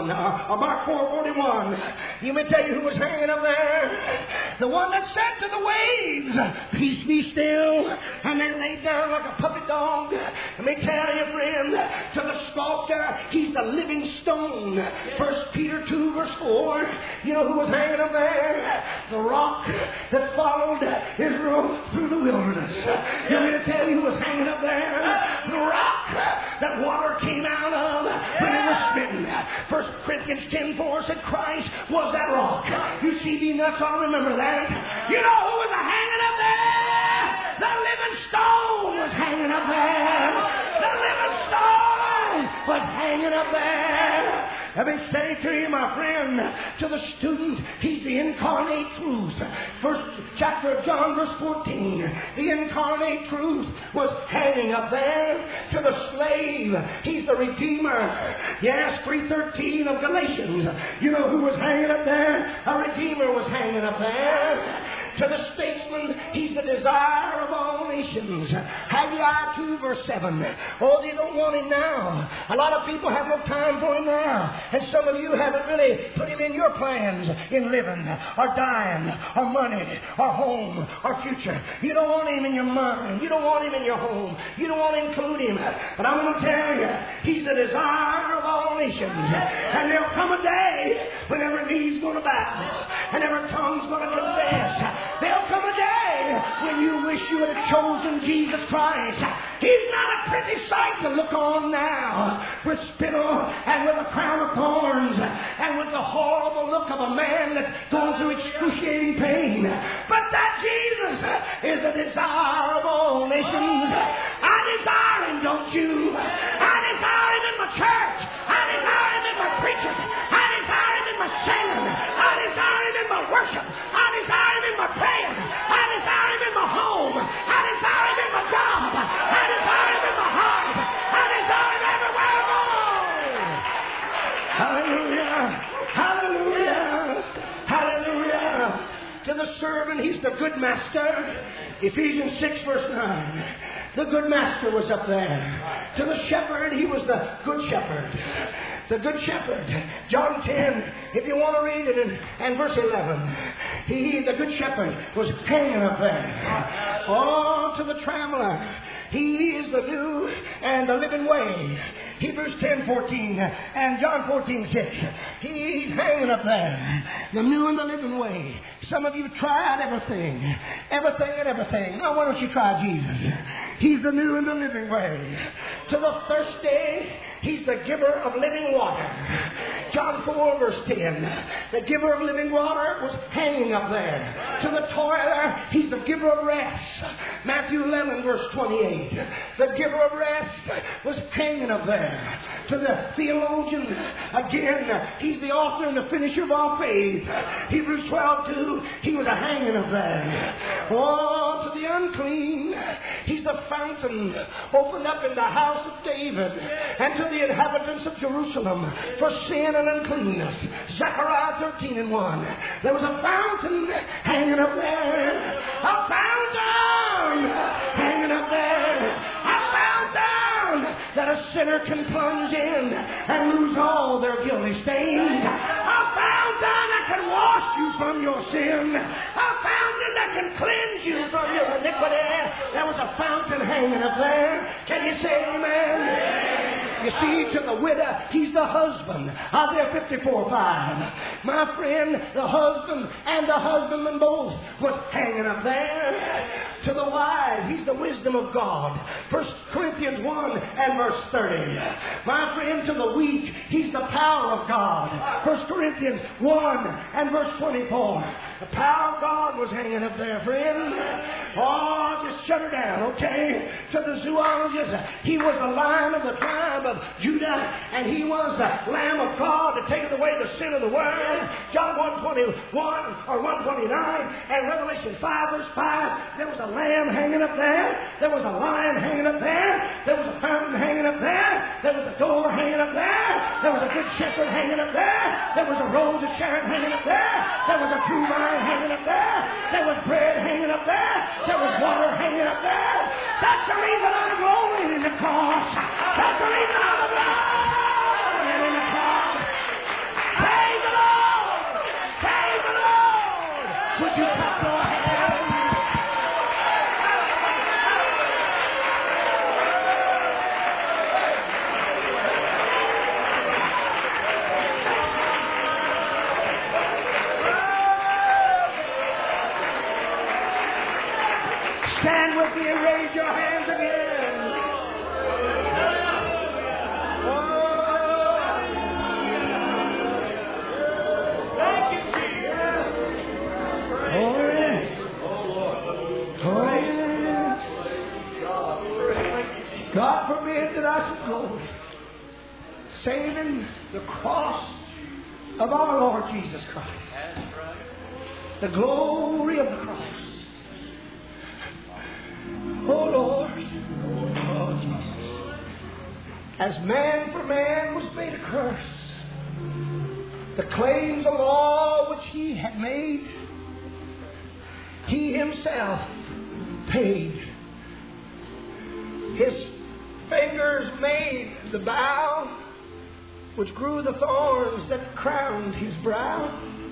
forty-one, or, or Mark four forty-one. You may tell you who was hanging up there. The one that said to the waves, peace be still, and they laid down like a puppy dog. Let me tell you, friend, to the sculptor, he's the living stone. First Peter two verse four. You know who was hanging up there? The rock that followed Israel through the wilderness. You want me to tell you who was hanging up there? The rock that water came out of when it was smitten. First Corinthians ten four said Christ was that rock. You see me nuts, I'll remember that. You know who was hanging up there? The living stone was hanging up there. The living stone was hanging up there. Let me say to you, my friend, to the student, he's the incarnate truth. First chapter of John, verse fourteen. The incarnate truth was hanging up there. To the slave, he's the Redeemer. Yes, three thirteen of Galatians. You know who was hanging up there? A Redeemer was hanging up there. To the statesman, he's the desire of all nations. Haggai two, verse seven. Oh, they don't want him now. A lot of people have no time for him now. And some of you haven't really put him in your plans in living, or dying, or money, or home, or future. You don't want him in your mind. You don't want him in your home. You don't want to include him. But I'm going to tell you, he's the desire of all nations. And there'll come a day when every knee's going to bow and every tongue's going to confess. There'll come a day when you wish you had chosen Jesus Christ. He's not a pretty sight to look on now, with spittle and with a crown of thorns and with the horrible look of a man that's gone through excruciating pain. But that Jesus is a desire of all nations. I desire him, don't you? I desire him in my church. I desire him in my preaching. I desire him in my singing. I desire him in my worship. I desire him in my praying. I desire him in my home. I desire him in my job. I desire him in my heart. I desire him everywhere I go. Hallelujah. Hallelujah. Hallelujah. To the servant, he's the good master. Ephesians six verse nine. The good master was up there. To the shepherd, he was the good shepherd. The good shepherd. John ten, if you want to read it, in, and verse eleven. He, the good shepherd, was hanging up there. Oh, to the traveler. He is the new and the living way. Hebrews ten fourteen and John fourteen six. He's hanging up there. The new and the living way. Some of you tried everything. Everything and everything. Now why don't you try Jesus? He's the new and the living way. To the thirsty, he's the giver of living water. John four verse ten. The giver of living water was hanging up there. To the toiler, he's the giver of rest. Matthew eleven verse twenty-eight. The giver of rest was hanging up there. To the theologian, again, he's the author and the finisher of our faith. Hebrews twelve two, he was a hanging up there. Oh, to the unclean, he's the fountain opened up in the house of David and to the inhabitants of Jerusalem for sin and uncleanness. Zechariah thirteen and one. There was a fountain hanging up there. A fountain hanging up there. A fountain that a sinner can plunge in and lose all their guilty stains. A fountain that can wash you from your sin. A fountain that can cleanse you from your iniquity. There was a fountain hanging up there. Can you say amen? You see, to the widow, he's the husband. Isaiah fifty-four five. My friend, the husband and the husbandman both was hanging up there. To the wise, he's the wisdom of God. First Corinthians one and verse thirty. My friend, to the weak, he's the power of God. First Corinthians one and verse twenty-four. The power of God was hanging up there, friend. Oh, just shut her down, okay? To the zoologist, he was the lion of the tribe of Judah, and he was the Lamb of God that taketh away the sin of the world. John one twenty-one or one twenty-nine and Revelation five verse five. There was a lamb hanging up there. There was a lion hanging up there. There was a fountain hanging up there. There was a door hanging up there. There was a good shepherd hanging up there. There was a rose of Sharon hanging up there. There was a true vine hanging up there. There was bread hanging up there. There was water hanging up there. That's the reason I'm rolling in the cross. That's the reason I'm rolling in the cross. with me and raise your hands again. God forbid that I should glory, saving the cross of our Lord Jesus Christ. The glory of the cross. Oh Lord, oh Jesus. As man for man was made a curse, the claims of law which He had made, He Himself paid. His fingers made the bough which grew the thorns that crowned His brow.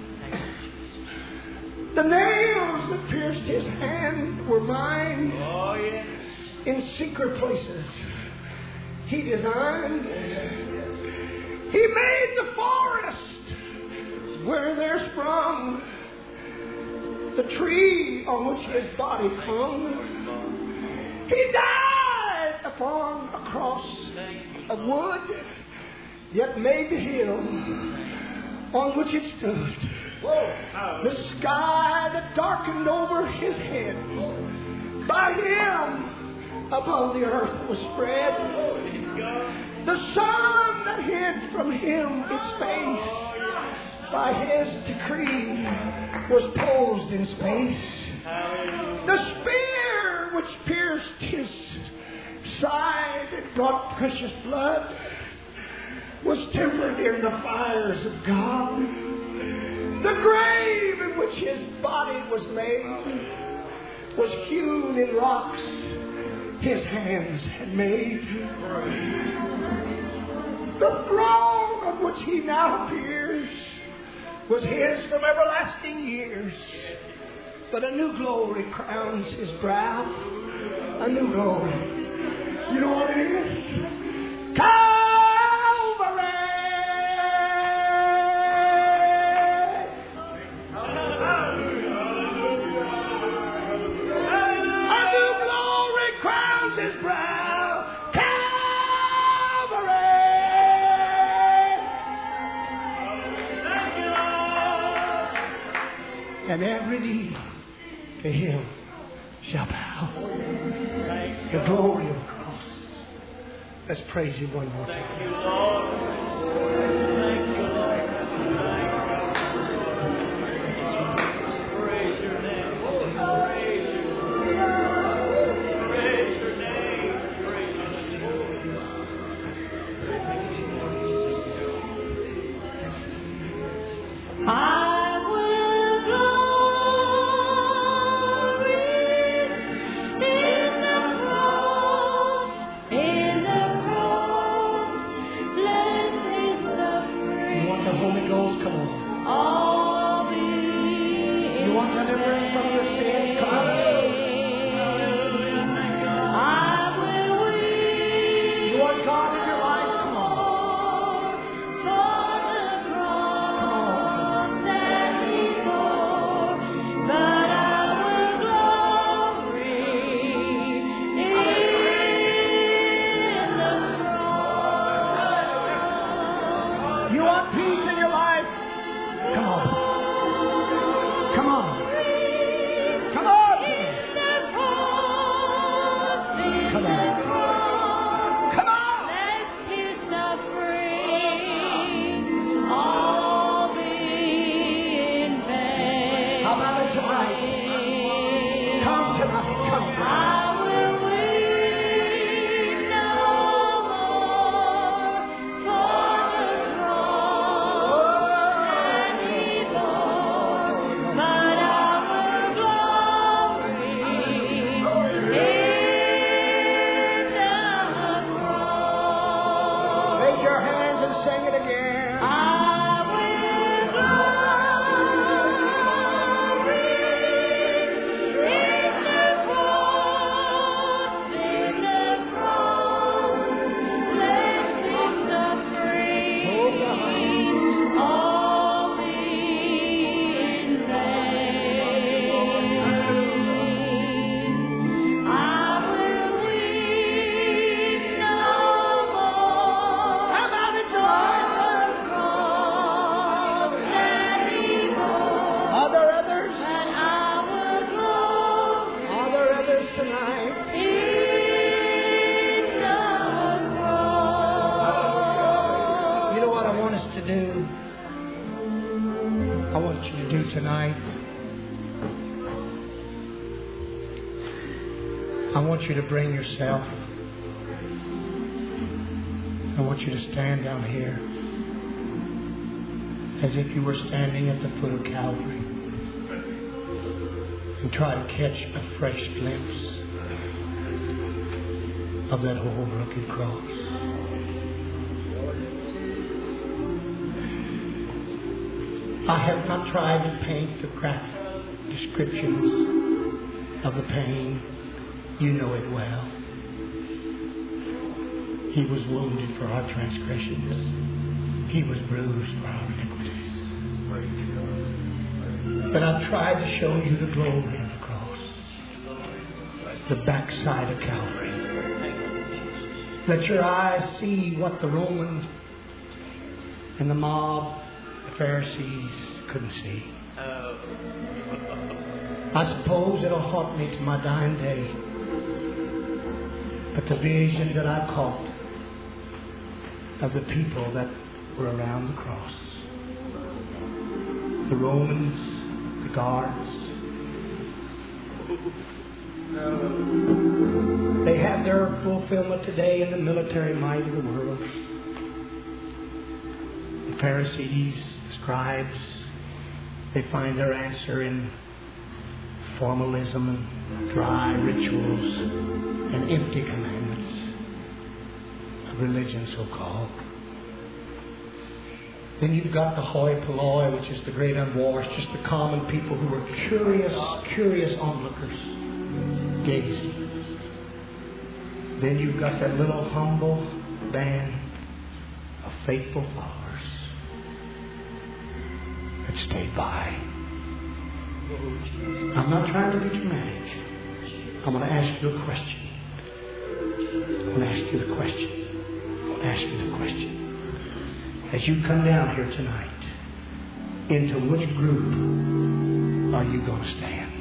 The nails that pierced His hand were mine. Oh, yes. In secret places He designed. He made the forest where there sprung the tree on which His body hung. He died upon a cross of wood, yet made the hill on which it stood. The sky that darkened over His head, by Him above the earth was spread. The sun that hid from Him its face, by His decree was posed in space. The spear which pierced His side and brought precious blood was tempered in the fires of God. The grave in which His body was laid was hewn in rocks His hands had made. The throne of which He now appears was His from everlasting years. But a new glory crowns His brow. A new glory. You know what it is? Calvary! A new glory crowns His brow. Calvary! And every knee to Him shall bow. The glory of Christ. Let's praise Him one more time. Thank you, Lord. Thank you, Lord. Praise your name. Praise your name. Praise your name. Praise your name. I Thank you. thing I want you to do tonight, I want you to bring yourself. I want you to stand down here as if you were standing at the foot of Calvary and try to catch a fresh glimpse of that old rugged cross. I have not tried to paint the graphic descriptions of the pain. You know it well. He was wounded for our transgressions. He was bruised for our iniquities. But I've tried to show you the glory of the cross, the backside of Calvary. Let your eyes see what the Romans and the mob, the Pharisees, couldn't see. I suppose it'll haunt me to my dying day. But the vision that I caught of the people that were around the cross, the Romans, the guards, they have their fulfillment today in the military might of the world. The Pharisees, the scribes, they find their answer in formalism and dry rituals and empty commandments of religion, so-called. Then you've got the hoi polloi, which is the great unwashed, just the common people who are curious, curious onlookers, gazing. Then you've got that little humble band of faithful followers that stayed by. I'm not trying to be dramatic. I'm going to ask you a question. I'm going to ask you the question. I'm going to ask you the question. As you come down here tonight, into which group are you going to stand?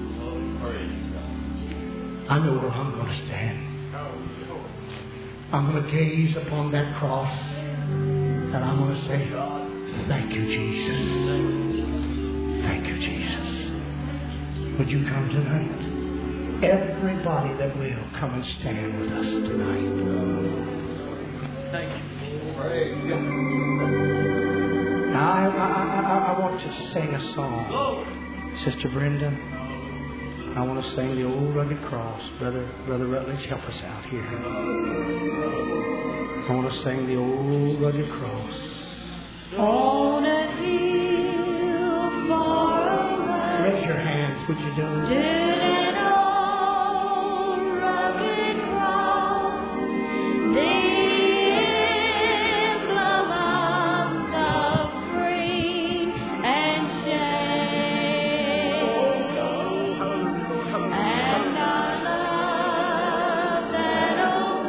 I know where I'm going to stand. I'm going to gaze upon that cross and I'm going to say, thank you, Jesus. Thank you, Jesus. Would you come tonight? Everybody that will, come and stand with us tonight. Thank you. Praise God. Now, I, I, I, I want to sing a song. Sister Brenda, I want to sing the old rugged cross. Brother, Brother Rutledge, help us out here. I want to sing the old rugged cross. On a hill far away, Raise your hands, would you do it? stood an old rugged cross, the emblem of suffering and shame. And I love that old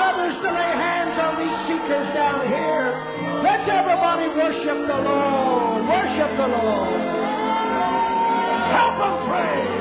others to lay hands on these seekers down here. Let's everybody worship the Lord. Worship the Lord. Help them pray.